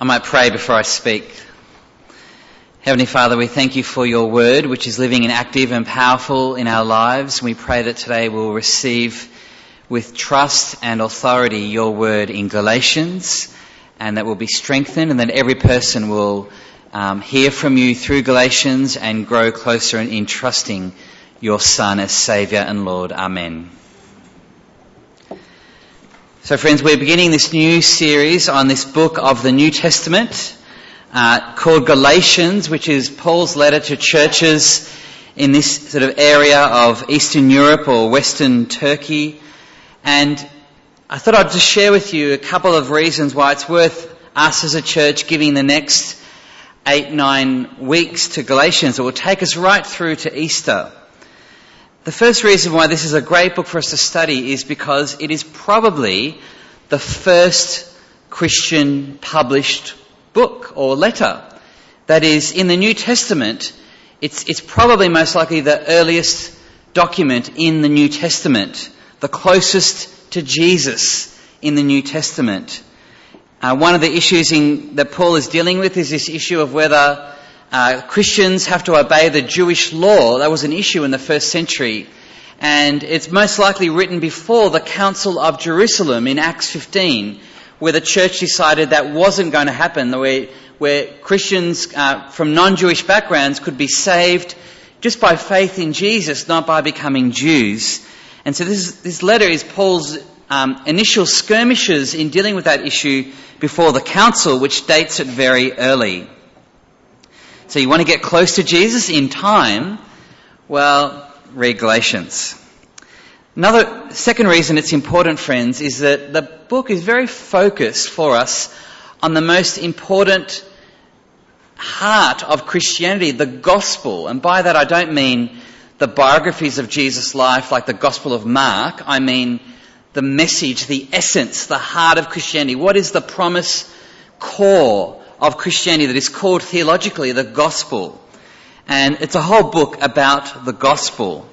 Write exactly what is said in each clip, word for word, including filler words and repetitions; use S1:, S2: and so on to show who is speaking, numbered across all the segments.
S1: I might pray before I speak. Heavenly Father, we thank you for your word, which is living and active and powerful in our lives. We pray that today we'll receive with trust and authority your word in Galatians, and that we'll be strengthened, and that every person will um, hear from you through Galatians and grow closer in, in trusting your Son as Saviour and Lord. Amen. So friends, we're beginning this new series on this book of the New Testament uh, called Galatians, which is Paul's letter to churches in this sort of area of Eastern Europe or Western Turkey. And I thought I'd just share with you a couple of reasons why it's worth us as a church giving the next eight, nine weeks to Galatians. It will take us right through to Easter. The first reason why this is a great book for us to study is because it is probably the first Christian published book or letter. That is, in the New Testament, it's, it's probably most likely the earliest document in the New Testament, the closest to Jesus in the New Testament. Uh, one of the issues in, that Paul is dealing with is this issue of whether Uh, Christians have to obey the Jewish law. That was an issue in the first century. And it's most likely written before the Council of Jerusalem in Acts fifteen, where the church decided that wasn't going to happen, where, where Christians uh, from non-Jewish backgrounds could be saved just by faith in Jesus, not by becoming Jews. And so this, this letter is Paul's um, initial skirmishes in dealing with that issue before the council, which dates it very early. So you want to get close to Jesus in time? Well, read Galatians. Another, second reason it's important, friends, is that the book is very focused for us on the most important heart of Christianity, the gospel. And by that I don't mean the biographies of Jesus' life like the Gospel of Mark. I mean the message, the essence, the heart of Christianity. What is the promise core of Christianity that is called theologically the gospel? And it's a whole book about the gospel.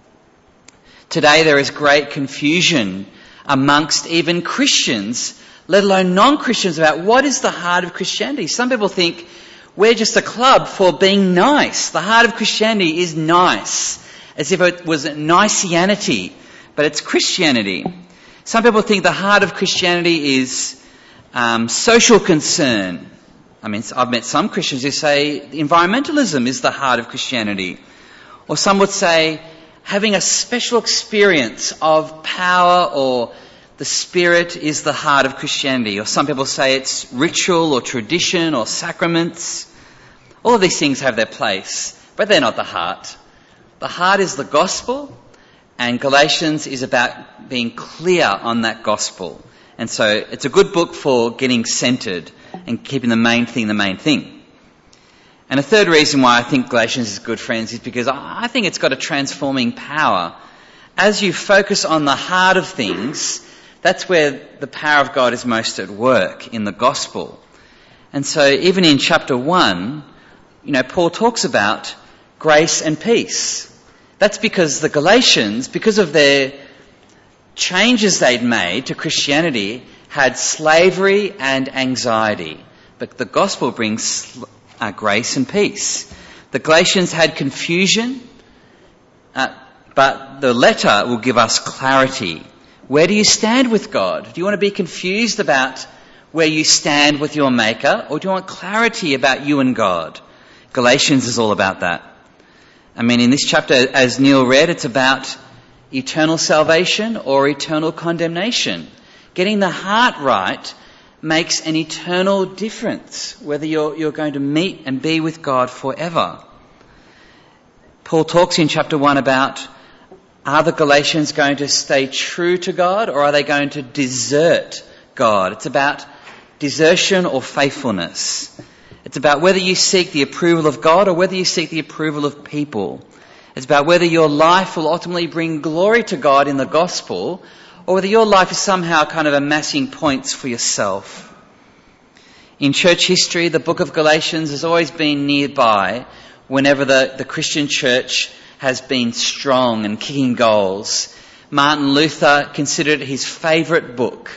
S1: Today there is great confusion amongst even Christians, let alone non-Christians, about what is the heart of Christianity. Some people think we're just a club for being nice. The heart of Christianity is nice, as if it was Niceanity, but it's Christianity. Some people think the heart of Christianity is um, social concern. I mean, I've met some Christians who say environmentalism is the heart of Christianity. Or some would say having a special experience of power or the Spirit is the heart of Christianity. Or some people say it's ritual or tradition or sacraments. All of these things have their place, but they're not the heart. The heart is the gospel, and Galatians is about being clear on that gospel. And so it's a good book for getting centred and keeping the main thing the main thing. And a third reason why I think Galatians is good, friends, is because I think it's got a transforming power. As you focus on the heart of things, that's where the power of God is most at work, in the gospel. And so even in chapter one, you know, Paul talks about grace and peace. That's because the Galatians, because of their changes they'd made to Christianity, had slavery and anxiety. But the gospel brings uh, grace and peace. The Galatians had confusion, uh, but the letter will give us clarity. Where do you stand with God? Do you want to be confused about where you stand with your Maker, or do you want clarity about you and God? Galatians is all about that. I mean, in this chapter, as Neil read, it's about eternal salvation or eternal condemnation. Getting the heart right makes an eternal difference, whether you're, you're going to meet and be with God forever. Paul talks in chapter one about, are the Galatians going to stay true to God, or are they going to desert God? It's about desertion or faithfulness. It's about whether you seek the approval of God or whether you seek the approval of people. It's about whether your life will ultimately bring glory to God in the gospel, or whether your life is somehow kind of amassing points for yourself. In church history, the book of Galatians has always been nearby whenever the, the Christian church has been strong and kicking goals. Martin Luther considered it his favourite book.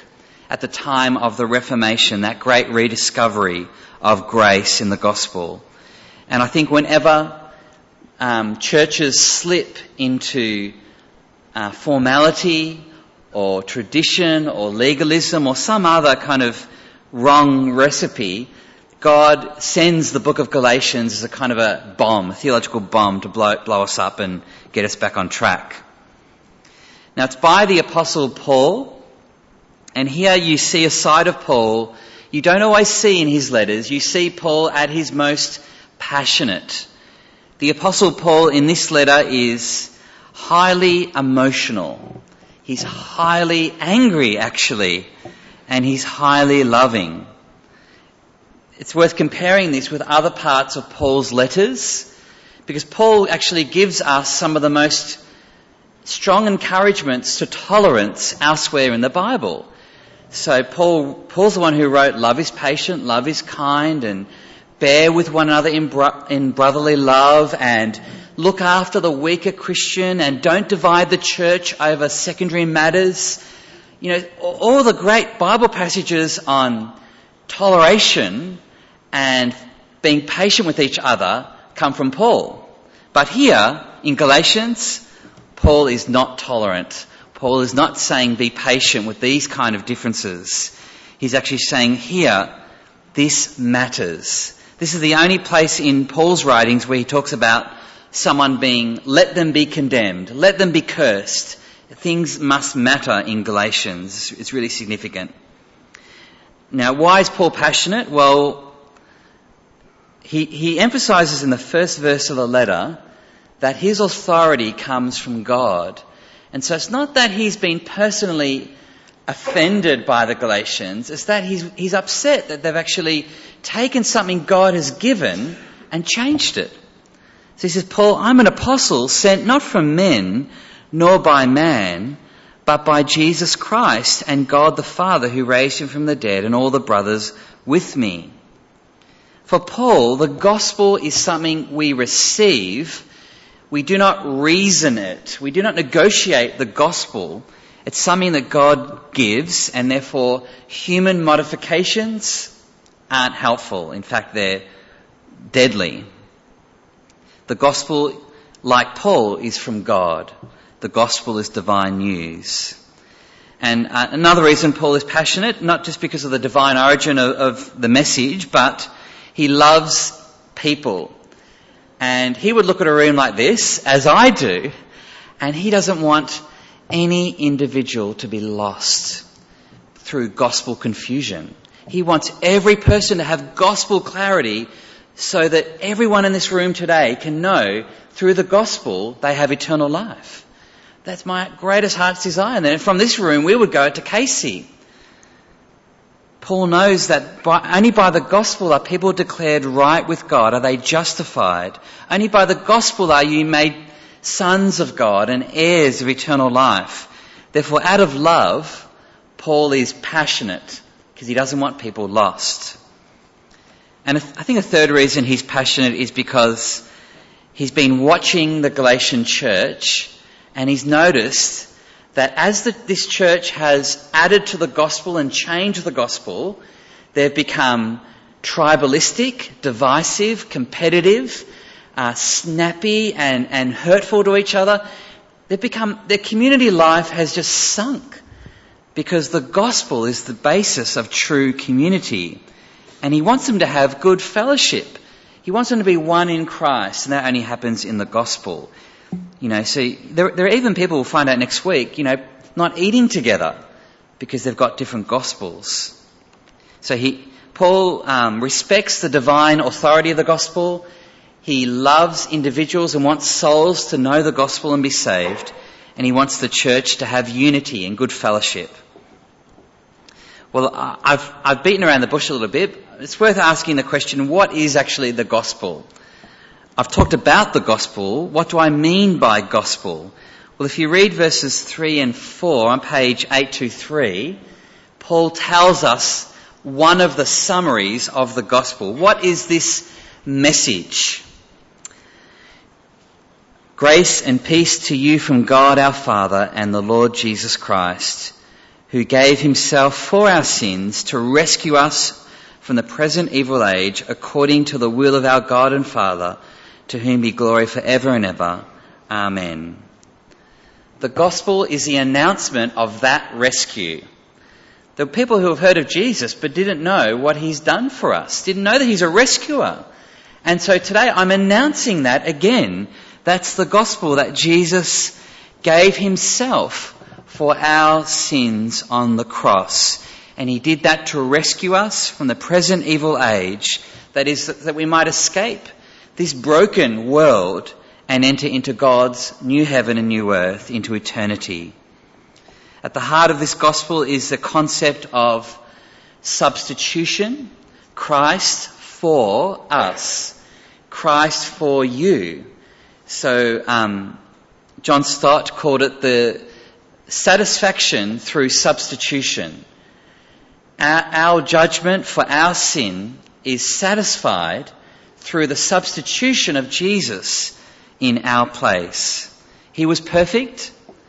S1: at the time of the Reformation, that great rediscovery of grace in the gospel. And I think whenever um, churches slip into uh, formality or tradition or legalism or some other kind of wrong recipe, God sends the book of Galatians as a kind of a bomb, a theological bomb to blow, blow us up and get us back on track. Now it's by the Apostle Paul, and here you see a side of Paul you don't always see in his letters. You see Paul at his most passionate. The Apostle Paul in this letter is highly emotional. He's highly angry, actually, and he's highly loving. It's worth comparing this with other parts of Paul's letters, because Paul actually gives us some of the most strong encouragements to tolerance elsewhere in the Bible. So Paul, Paul's the one who wrote, "Love is patient, love is kind, and bear with one another in, bro- in brotherly love, and look after the weaker Christian, and don't divide the church over secondary matters." You know, all the great Bible passages on toleration and being patient with each other come from Paul. But here, in Galatians, Paul is not tolerant. Paul is not saying be patient with these kind of differences. He's actually saying here, this matters. This is the only place in Paul's writings where he talks about someone being, let them be condemned, let them be cursed. Things must matter in Galatians. It's really significant. Now, why is Paul passionate? Well, he, he emphasises in the first verse of the letter that his authority comes from God. And so it's not that he's been personally offended by the Galatians, it's that he's, he's upset that they've actually taken something God has given and changed it. So he says, Paul, I'm an apostle sent not from men, nor by man, but by Jesus Christ and God the Father who raised him from the dead, and all the brothers with me. For Paul, the gospel is something we receive. We do not reason it. We do not negotiate the gospel. It's something that God gives, and therefore human modifications aren't helpful. In fact, they're deadly. The gospel, like Paul, is from God. The gospel is divine news. And uh, another reason Paul is passionate, not just because of the divine origin of, of the message, but he loves people. And he would look at a room like this, as I do, and he doesn't want any individual to be lost through gospel confusion. He wants every person to have gospel clarity so that everyone in this room today can know through the gospel they have eternal life. That's my greatest heart's desire. And then from this room we would go to Casey. Paul knows that by, only by the gospel are people declared right with God, are they justified. Only by the gospel are you made sons of God and heirs of eternal life. Therefore, out of love, Paul is passionate because he doesn't want people lost. And I think a third reason he's passionate is because he's been watching the Galatian church and he's noticed that as the, this church has added to the gospel and changed the gospel, they've become tribalistic, divisive, competitive, uh, snappy and, and hurtful to each other. They've become, their community life has just sunk because the gospel is the basis of true community. And he wants them to have good fellowship. He wants them to be one in Christ, and that only happens in the gospel. You know, see, there, there are even people we'll find out next week, you know, not eating together because they've got different gospels. So he, Paul um, respects the divine authority of the gospel. He loves individuals and wants souls to know the gospel and be saved. And he wants the church to have unity and good fellowship. Well, I've, I've beaten around the bush a little bit. It's worth asking the question, what is actually the gospel? I've talked about the gospel. What do I mean by gospel? Well, if you read verses three and four on page eight twenty-three, Paul tells us one of the summaries of the gospel. What is this message? Grace and peace to you from God our Father and the Lord Jesus Christ, who gave himself for our sins to rescue us from the present evil age, according to the will of our God and Father, to whom be glory forever and ever. Amen. The gospel is the announcement of that rescue. There are people who have heard of Jesus but didn't know what he's done for us, didn't know that he's a rescuer. And so today I'm announcing that again. That's the gospel, that Jesus gave himself for our sins on the cross. And he did that to rescue us from the present evil age, that is, that we might escape this broken world and enter into God's new heaven and new earth, into eternity. At the heart of this gospel is the concept of substitution. Christ for us. Christ for you. So um, John Stott called it the satisfaction through substitution. Our, our judgment for our sin is satisfied through the substitution of Jesus in our place. He was perfect.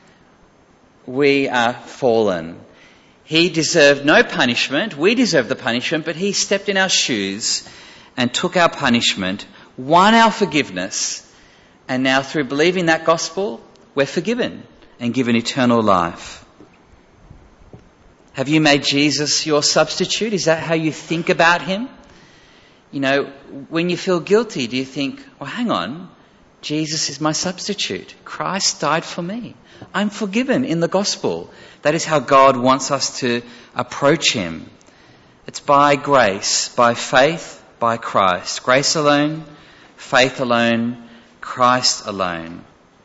S1: We are fallen. He deserved no punishment. We deserve the punishment, but he stepped in our shoes and took our punishment, won our forgiveness, and now through believing that gospel, we're forgiven and given eternal life. Have you made Jesus your substitute? Is that how you think about him? You know, when you feel guilty, do you think, well, hang on, Jesus is my substitute. Christ died for me. I'm forgiven in the gospel. That is how God wants us to approach him. It's by grace, by faith, by Christ. Grace alone, faith alone, Christ alone.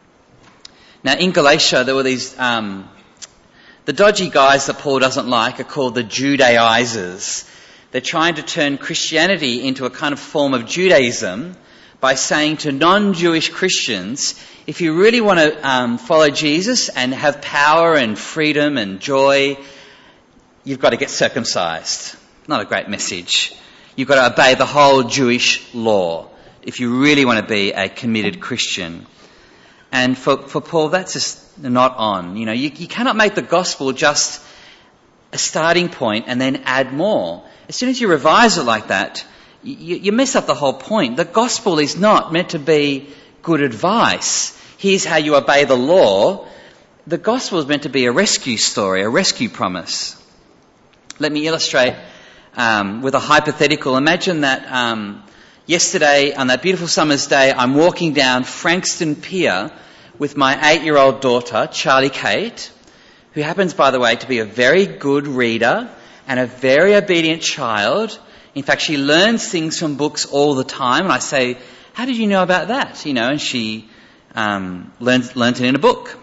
S1: Now in Galatia there were these, um, the dodgy guys that Paul doesn't like are called the Judaizers. They're trying to turn Christianity into a kind of form of Judaism by saying to non-Jewish Christians, if you really want to um, follow Jesus and have power and freedom and joy, you've got to get circumcised. Not a great message. You've got to obey the whole Jewish law if you really want to be a committed Christian. And for, for Paul, that's just not on. You know, you, you cannot make the gospel just a starting point and then add more. As soon as you revise it like that, you, you mess up the whole point. The gospel is not meant to be good advice. Here's how you obey the law. The gospel is meant to be a rescue story, a rescue promise. Let me illustrate um, with a hypothetical. Imagine that um, yesterday, on that beautiful summer's day, I'm walking down Frankston Pier with my eight-year-old daughter, Charlie Kate, who happens, by the way, to be a very good reader and a very obedient child. In fact, she learns things from books all the time. And I say, how did you know about that? You know, and she um, learns, learns it in a book.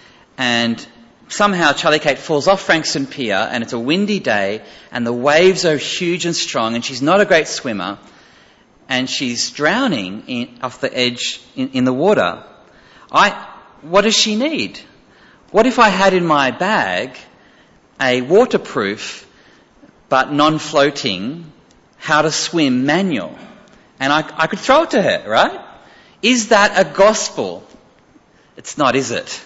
S1: And somehow Charlie Kate falls off Frankston Pier, and it's a windy day, and the waves are huge and strong, and she's not a great swimmer, and she's drowning in, off the edge in, in the water. I, what does she need? What if I had in my bag a waterproof but non-floating how to swim manual? And I, I could throw it to her, right? Is that a gospel? It's not, is it?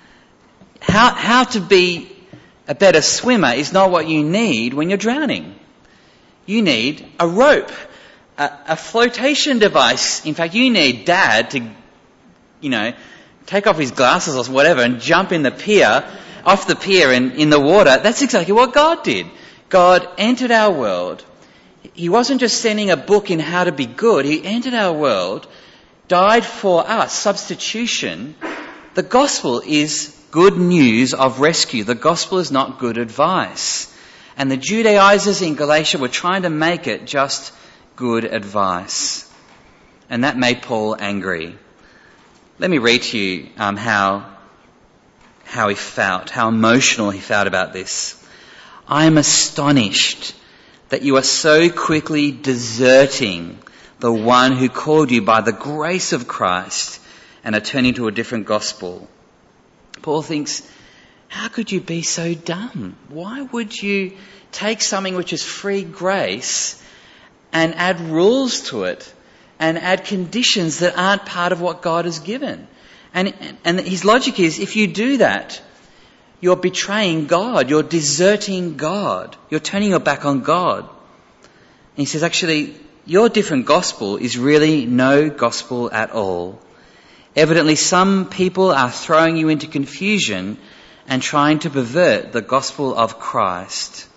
S1: How, how to be a better swimmer is not what you need when you're drowning. You need a rope, a, a flotation device. In fact, you need Dad to, you know, take off his glasses or whatever and jump in the pier, off the pier and in the water. That's exactly what God did. God entered our world. He wasn't just sending a book in how to be good. He entered our world, died for us, substitution. The gospel is good news of rescue. The gospel is not good advice. And the Judaizers in Galatia were trying to make it just good advice. And that made Paul angry. Let me read to you um, how, how he felt, how emotional he felt about this. I am astonished that you are so quickly deserting the one who called you by the grace of Christ and are turning to a different gospel. Paul thinks, how could you be so dumb? Why would you take something which is free grace and add rules to it and add conditions that aren't part of what God has given? And, and his logic is, if you do that, you're betraying God. You're deserting God. You're turning your back on God. And he says, actually, your different gospel is really no gospel at all. Evidently, some people are throwing you into confusion and trying to pervert the gospel of Christ.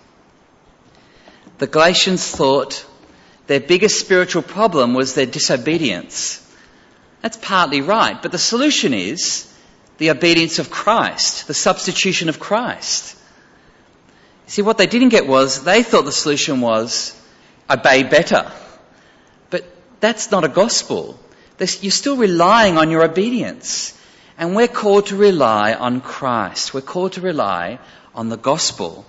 S1: The Galatians thought their biggest spiritual problem was their disobedience. That's partly right, but the solution is the obedience of Christ, the substitution of Christ. See, what they didn't get was, they thought the solution was obey better. But that's not a gospel. You're still relying on your obedience. And we're called to rely on Christ. We're called to rely on the gospel.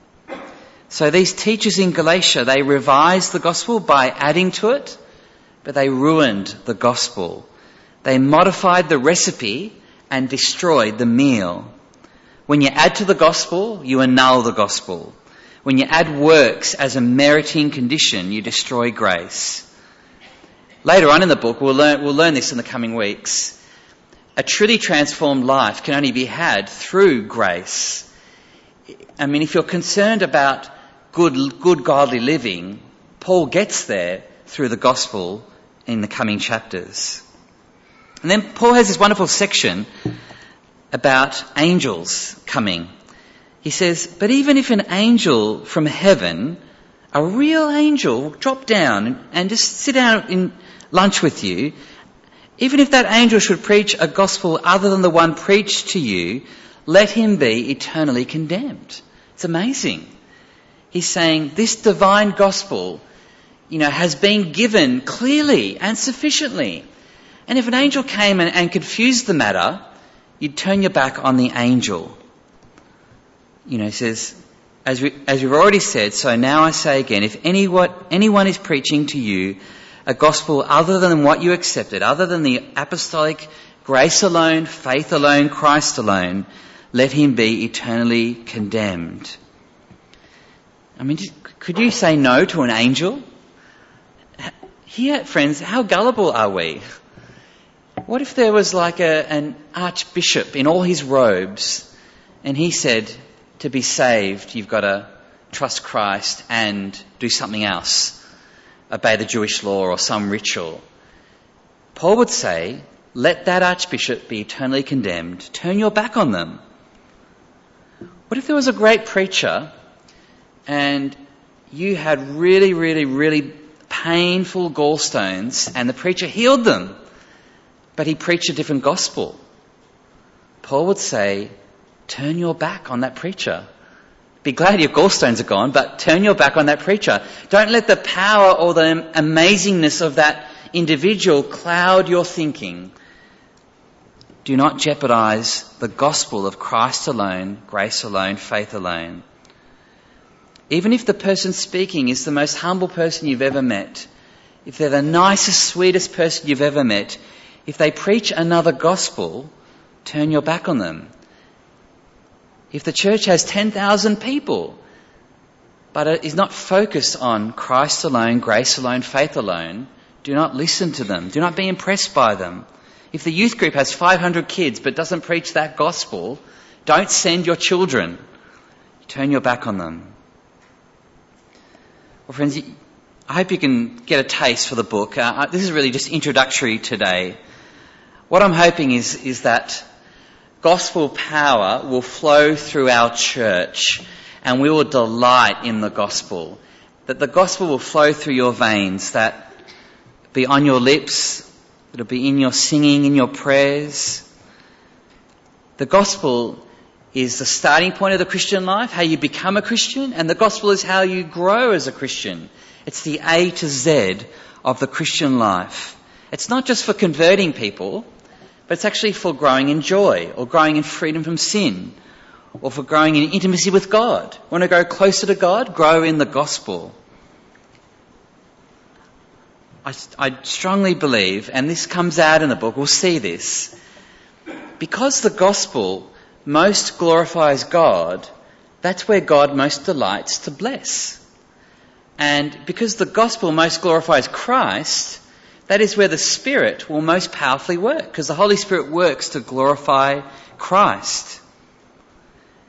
S1: So these teachers in Galatia, they revised the gospel by adding to it, but they ruined the gospel. They modified the recipe and destroyed the meal. When you add to the gospel, you annul the gospel. When you add works as a meriting condition, you destroy grace. Later on in the book, we'll learn, we'll learn this in the coming weeks. A truly transformed life can only be had through grace. I mean, if you're concerned about good, good godly living, Paul gets there through the gospel in the coming chapters. And then Paul has this wonderful section about angels coming. He says, but even if an angel from heaven, a real angel, drop down and just sit down in lunch with you, even if that angel should preach a gospel other than the one preached to you, let him be eternally condemned. It's amazing. He's saying this divine gospel, you know, has been given clearly and sufficiently. And if an angel came and, and confused the matter, you'd turn your back on the angel. You know, he says, as, we, as we've already said, so now I say again, if any, what, anyone is preaching to you a gospel other than what you accepted, other than the apostolic grace alone, faith alone, Christ alone, let him be eternally condemned. I mean, could you say no to an angel? Here, friends, how gullible are we? What if there was like a, an archbishop in all his robes and he said, to be saved, you've got to trust Christ and do something else, obey the Jewish law or some ritual? Paul would say, let that archbishop be eternally condemned. Turn your back on them. What if there was a great preacher and you had really, really, really painful gallstones and the preacher healed them, but he preached a different gospel? Paul would say, turn your back on that preacher. Be glad your gallstones are gone, but turn your back on that preacher. Don't let the power or the amazingness of that individual cloud your thinking. Do not jeopardize the gospel of Christ alone, grace alone, faith alone. Even if the person speaking is the most humble person you've ever met, if they're the nicest, sweetest person you've ever met, if they preach another gospel, turn your back on them. If the church has ten thousand people, but it is not focused on Christ alone, grace alone, faith alone, do not listen to them. Do not be impressed by them. If the youth group has five hundred kids but doesn't preach that gospel, don't send your children. Turn your back on them. Well, friends, I hope you can get a taste for the book. Uh, this is really just introductory today. What I'm hoping is, is that gospel power will flow through our church and we will delight in the gospel. That the gospel will flow through your veins, that be on your lips, it'll be in your singing, in your prayers. The gospel is the starting point of the Christian life, how you become a Christian, and the gospel is how you grow as a Christian. It's the A to Z of the Christian life. It's not just for converting people, but it's actually for growing in joy, or growing in freedom from sin, or for growing in intimacy with God. Want to grow closer to God? Grow in the gospel. I, I strongly believe, and this comes out in the book, we'll see this, because the gospel most glorifies God, that's where God most delights to bless. And because the gospel most glorifies Christ, that is where the Spirit will most powerfully work, because the Holy Spirit works to glorify Christ.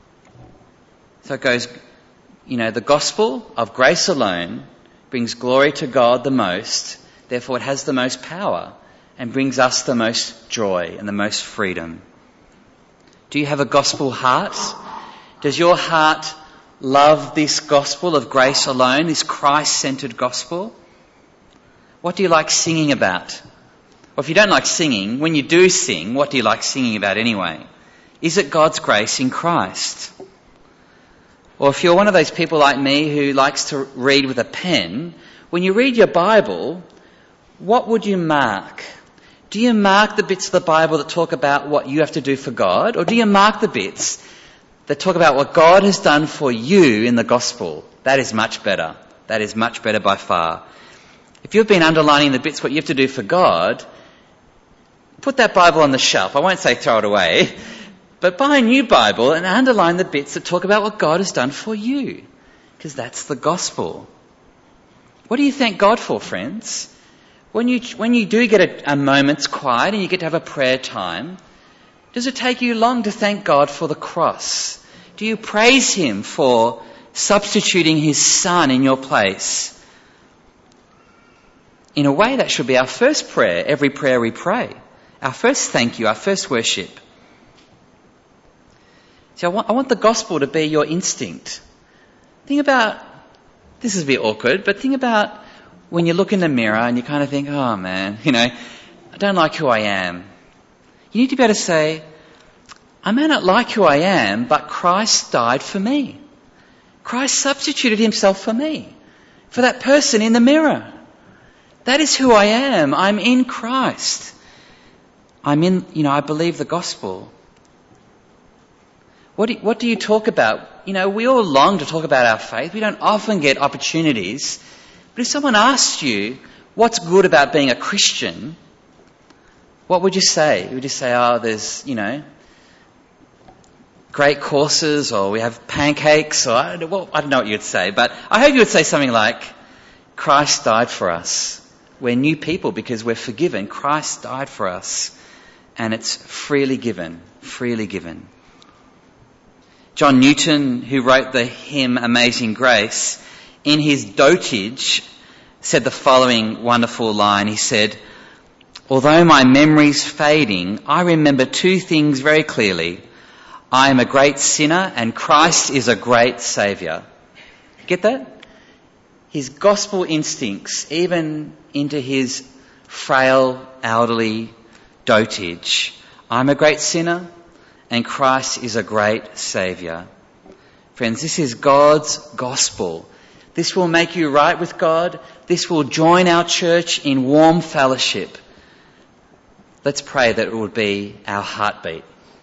S1: So it goes, you know, the gospel of grace alone brings glory to God the most, therefore it has the most power and brings us the most joy and the most freedom. Do you have a gospel heart? Does your heart love this gospel of grace alone, this Christ-centered gospel? What do you like singing about? Or if you don't like singing, when you do sing, what do you like singing about anyway? Is it God's grace in Christ? Or if you're one of those people like me who likes to read with a pen, when you read your Bible, what would you mark? Do you mark the bits of the Bible that talk about what you have to do for God? Or do you mark the bits that talk about what God has done for you in the gospel? That is much better. That is much better by far. If you've been underlining the bits what you have to do for God, put that Bible on the shelf. I won't say throw it away, but buy a new Bible and underline the bits that talk about what God has done for you, because that's the gospel. What do you thank God for, friends? When you when you do get a, a moment's quiet and you get to have a prayer time, does it take you long to thank God for the cross? Do you praise Him for substituting His Son in your place? In a way, that should be our first prayer, every prayer we pray. Our first thank you, our first worship. See, I want, I want the gospel to be your instinct. Think about, this is a bit awkward, but think about when you look in the mirror and you kind of think, oh man, you know, I don't like who I am. You need to be able to say, I may not like who I am, but Christ died for me. Christ substituted Himself for me, for that person in the mirror. That is who I am. I'm in Christ. I'm in, you know, I believe the gospel. What do, what do you talk about? You know, we all long to talk about our faith. We don't often get opportunities. But if someone asked you, what's good about being a Christian? What would you say? Would you say, oh, there's, you know, great courses, or we have pancakes, or I don't, well, I don't know what you'd say, but I hope you would say something like, Christ died for us. We're new people because we're forgiven. Christ died for us. And it's freely given, freely given. John Newton, who wrote the hymn Amazing Grace, in his dotage said the following wonderful line. He said, although my memory's fading, I remember two things very clearly. I am a great sinner and Christ is a great saviour. Get that? His gospel instincts, even into his frail, elderly dotage. I'm a great sinner and Christ is a great saviour. Friends, this is God's gospel. This will make you right with God. This will join our church in warm fellowship. Let's pray that it would be our heartbeat.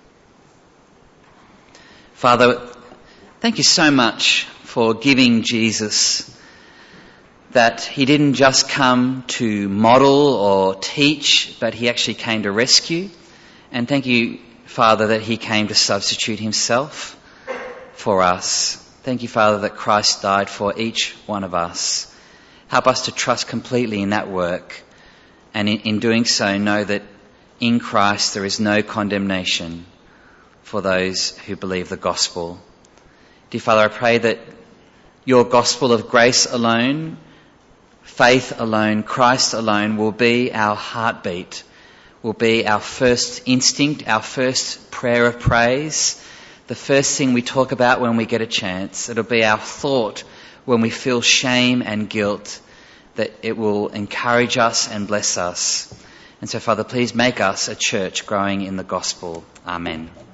S1: Father, thank you so much for giving Jesus, that He didn't just come to model or teach, but He actually came to rescue. And thank you, Father, that He came to substitute Himself for us. Thank you, Father, that Christ died for each one of us. Help us to trust completely in that work, and in, in doing so know that in Christ there is no condemnation for those who believe the gospel. Dear Father, I pray that your gospel of grace alone, faith alone, Christ alone will be our heartbeat, will be our first instinct, our first prayer of praise, the first thing we talk about when we get a chance. It'll be our thought when we feel shame and guilt, that it will encourage us and bless us. And so, Father, please make us a church growing in the gospel. Amen.